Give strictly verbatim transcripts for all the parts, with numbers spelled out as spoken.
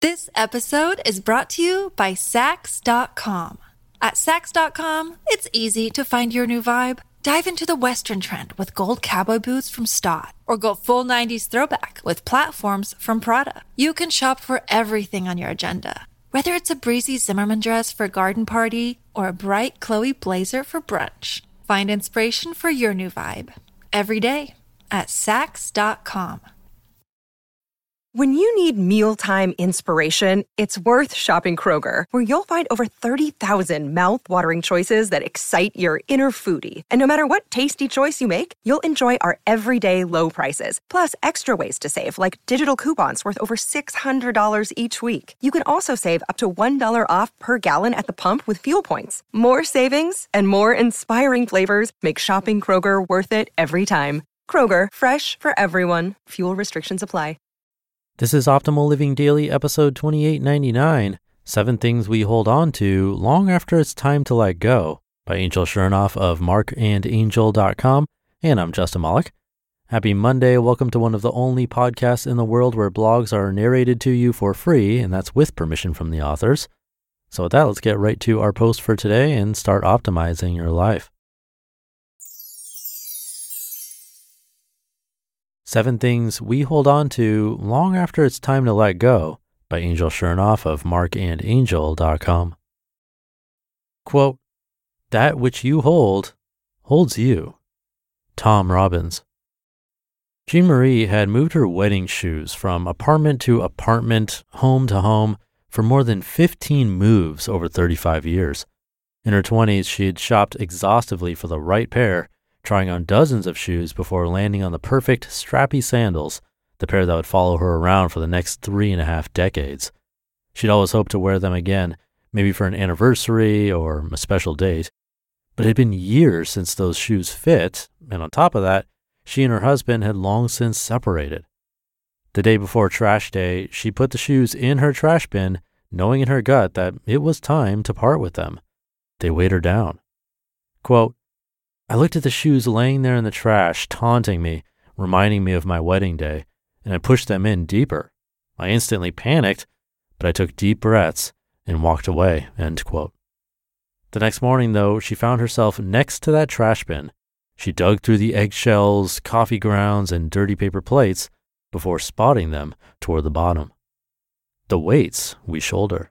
This episode is brought to you by Sax dot com. At Sax dot com, it's easy to find your new vibe. Dive into the Western trend with gold cowboy boots from Stott, or go full nineties throwback with platforms from Prada. You can shop for everything on your agenda, whether it's a breezy Zimmermann dress for a garden party or a bright Chloe blazer for brunch. Find inspiration for your new vibe every day at Sax dot com. When you need mealtime inspiration, it's worth shopping Kroger, where you'll find over thirty thousand mouth-watering choices that excite your inner foodie. And no matter what tasty choice you make, you'll enjoy our everyday low prices, plus extra ways to save, like digital coupons worth over six hundred dollars each week. You can also save up to one dollar off per gallon at the pump with fuel points. More savings and more inspiring flavors make shopping Kroger worth it every time. Kroger, fresh for everyone. Fuel restrictions apply. This is Optimal Living Daily, episode twenty-eight ninety-nine, Seven Things We Hold On To Long After It's Time to Let Go, by Angel Chernoff of mark and angel dot com, and I'm Justin Malik. Happy Monday. Welcome to one of the only podcasts in the world where blogs are narrated to you for free, and that's with permission from the authors. So with that, let's get right to our post for today and start optimizing your life. Seven Things We Hold On To Long After It's Time to Let Go, by Angel Chernoff of mark and angel dot com. Quote, "That which you hold, holds you." Tom Robbins. Jean Marie had moved her wedding shoes from apartment to apartment, home to home, for more than fifteen moves over thirty-five years. In her twenties, she had shopped exhaustively for the right pair, trying on dozens of shoes before landing on the perfect strappy sandals, the pair that would follow her around for the next three and a half decades. She'd always hoped to wear them again, maybe for an anniversary or a special date. But it had been years since those shoes fit, and on top of that, she and her husband had long since separated. The day before trash day, she put the shoes in her trash bin, knowing in her gut that it was time to part with them. They weighed her down. Quote, "I looked at the shoes laying there in the trash, taunting me, reminding me of my wedding day, and I pushed them in deeper. I instantly panicked, but I took deep breaths and walked away," end quote. The next morning, though, she found herself next to that trash bin. She dug through the eggshells, coffee grounds, and dirty paper plates before spotting them toward the bottom. The weights we shoulder.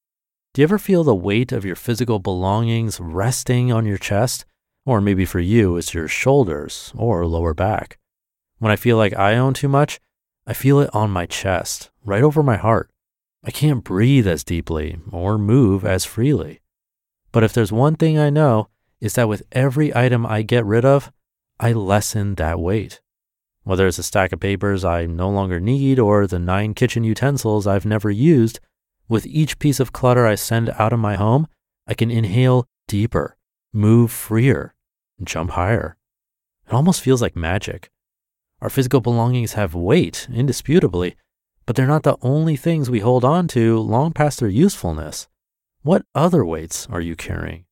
Do you ever feel the weight of your physical belongings resting on your chest? Or maybe for you, it's your shoulders or lower back. When I feel like I own too much, I feel it on my chest, right over my heart. I can't breathe as deeply or move as freely. But if there's one thing I know, it's that with every item I get rid of, I lessen that weight. Whether it's a stack of papers I no longer need or the nine kitchen utensils I've never used, with each piece of clutter I send out of my home, I can inhale deeper, move freer, and jump higher. It almost feels like magic. Our physical belongings have weight, indisputably, but they're not the only things we hold on to long past their usefulness. What other weights are you carrying?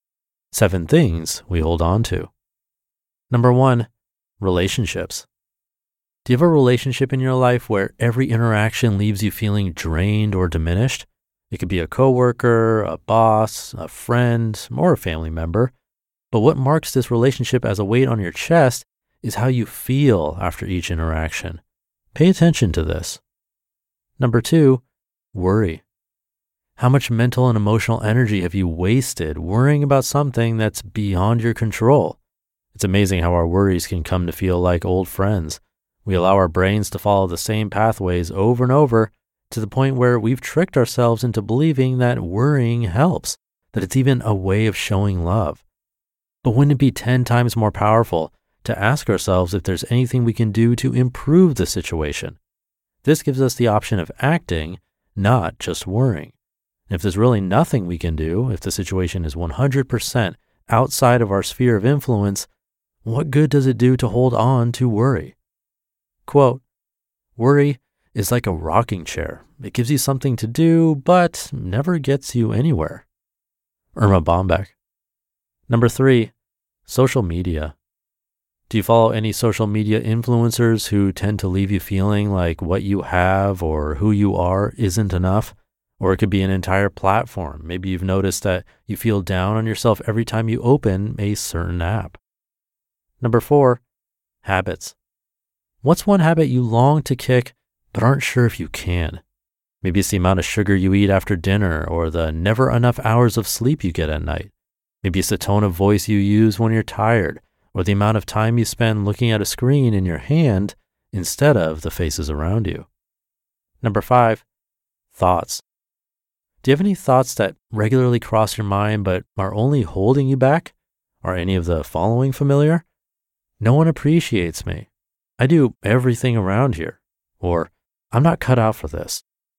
Seven things we hold on to. Number one, relationships. Do you have a relationship in your life where every interaction leaves you feeling drained or diminished? It could be a coworker, a boss, a friend, or a family member. But what marks this relationship as a weight on your chest is how you feel after each interaction. Pay attention to this. Number two, worry. How much mental and emotional energy have you wasted worrying about something that's beyond your control? It's amazing how our worries can come to feel like old friends. We allow our brains to follow the same pathways over and over, to the point where we've tricked ourselves into believing that worrying helps, that it's even a way of showing love. But wouldn't it be ten times more powerful to ask ourselves if there's anything we can do to improve the situation? This gives us the option of acting, not just worrying. And if there's really nothing we can do, if the situation is one hundred percent outside of our sphere of influence, what good does it do to hold on to worry? Quote, "Worry is like a rocking chair. It gives you something to do, but never gets you anywhere." Irma Bombeck. Number three, social media. Do you follow any social media influencers who tend to leave you feeling like what you have or who you are isn't enough? Or it could be an entire platform. Maybe you've noticed that you feel down on yourself every time you open a certain app. Number four, habits. What's one habit you long to kick but aren't sure if you can? Maybe it's the amount of sugar you eat after dinner or the never enough hours of sleep you get at night. Maybe it's the tone of voice you use when you're tired or the amount of time you spend looking at a screen in your hand instead of the faces around you. Number five, thoughts. Do you have any thoughts that regularly cross your mind but are only holding you back? Are any of the following familiar? No one appreciates me. I do everything around here. Or I'm not cut out for this.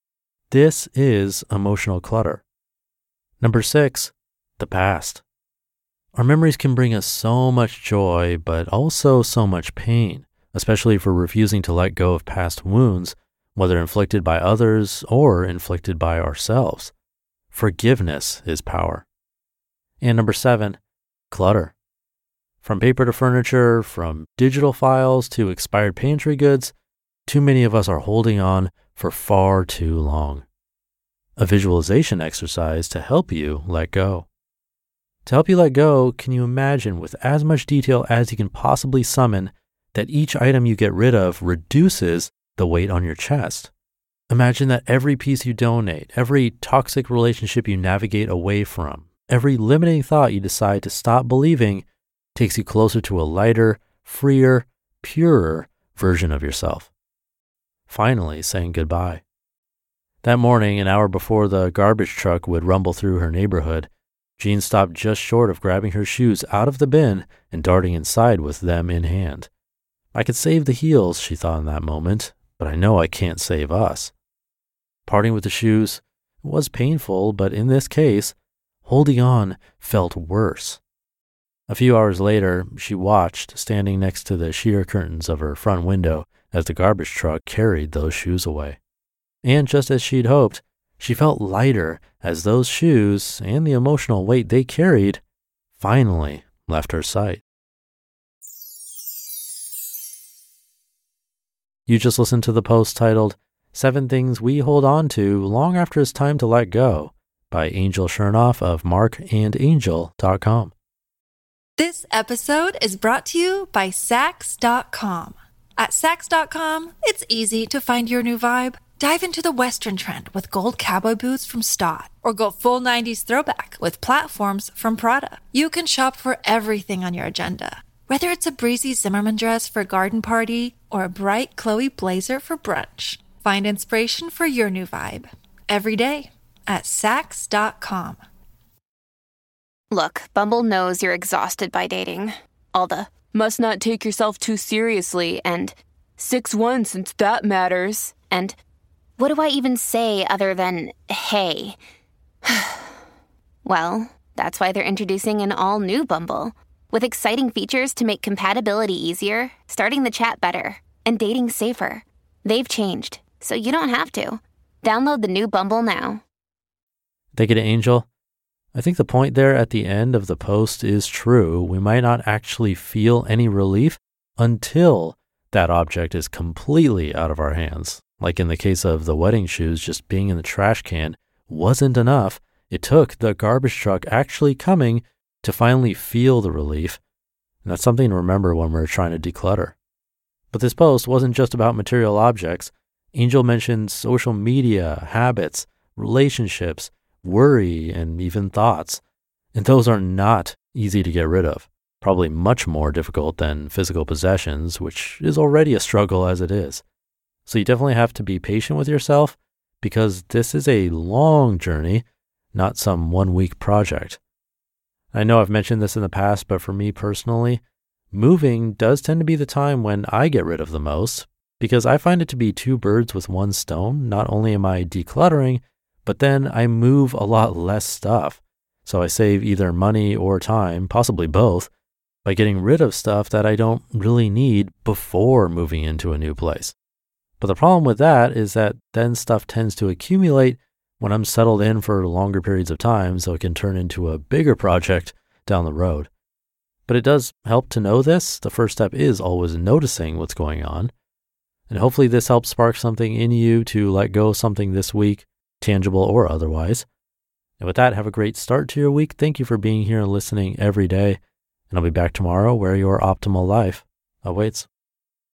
This is emotional clutter. Number six, the past. Our memories can bring us so much joy, but also so much pain, especially if we're refusing to let go of past wounds, whether inflicted by others or inflicted by ourselves. Forgiveness is power. And number seven, clutter. From paper to furniture, from digital files to expired pantry goods, too many of us are holding on for far too long. A visualization exercise to help you let go. To help you let go, can you imagine with as much detail as you can possibly summon that each item you get rid of reduces the weight on your chest? Imagine that every piece you donate, every toxic relationship you navigate away from, every limiting thought you decide to stop believing takes you closer to a lighter, freer, purer version of yourself. Finally saying goodbye. That morning, an hour before the garbage truck would rumble through her neighborhood, Jean stopped just short of grabbing her shoes out of the bin and darting inside with them in hand. I could save the heels, she thought in that moment, but I know I can't save us. Parting with the shoes was painful, but in this case, holding on felt worse. A few hours later, she watched, standing next to the sheer curtains of her front window, as the garbage truck carried those shoes away. And just as she'd hoped, she felt lighter as those shoes and the emotional weight they carried finally left her sight. You just listened to the post titled, Seven Things We Hold On To Long After It's Time to Let Go by Angel Chernoff of mark and angel dot com. This episode is brought to you by Sax dot com. At Sax dot com, it's easy to find your new vibe. Dive into the Western trend with gold cowboy boots from Stott, or go full nineties throwback with platforms from Prada. You can shop for everything on your agenda, whether it's a breezy Zimmermann dress for a garden party or a bright Chloe blazer for brunch. Find inspiration for your new vibe every day at Sax dot com. Look, Bumble knows you're exhausted by dating. All the must not take yourself too seriously and six one since that matters. And what do I even say other than, hey? Well, that's why they're introducing an all-new Bumble, with exciting features to make compatibility easier, starting the chat better, and dating safer. They've changed, so you don't have to. Download the new Bumble now. Thank you to Angel. I think the point there at the end of the post is true. We might not actually feel any relief until that object is completely out of our hands. Like in the case of the wedding shoes, just being in the trash can wasn't enough. It took the garbage truck actually coming to finally feel the relief. And that's something to remember when we're trying to declutter. But this post wasn't just about material objects. Angel mentioned social media, habits, relationships, worry, and even thoughts. And those are not easy to get rid of. Probably much more difficult than physical possessions, which is already a struggle as it is. So you definitely have to be patient with yourself because this is a long journey, not some one-week project. I know I've mentioned this in the past, but for me personally, moving does tend to be the time when I get rid of the most because I find it to be two birds with one stone. Not only am I decluttering, but then I move a lot less stuff. So I save either money or time, possibly both, by getting rid of stuff that I don't really need before moving into a new place. But the problem with that is that then stuff tends to accumulate when I'm settled in for longer periods of time, so it can turn into a bigger project down the road. But it does help to know this. The first step is always noticing what's going on. And hopefully this helps spark something in you to let go of something this week, tangible or otherwise. And with that, have a great start to your week. Thank you for being here and listening every day. And I'll be back tomorrow where your optimal life awaits.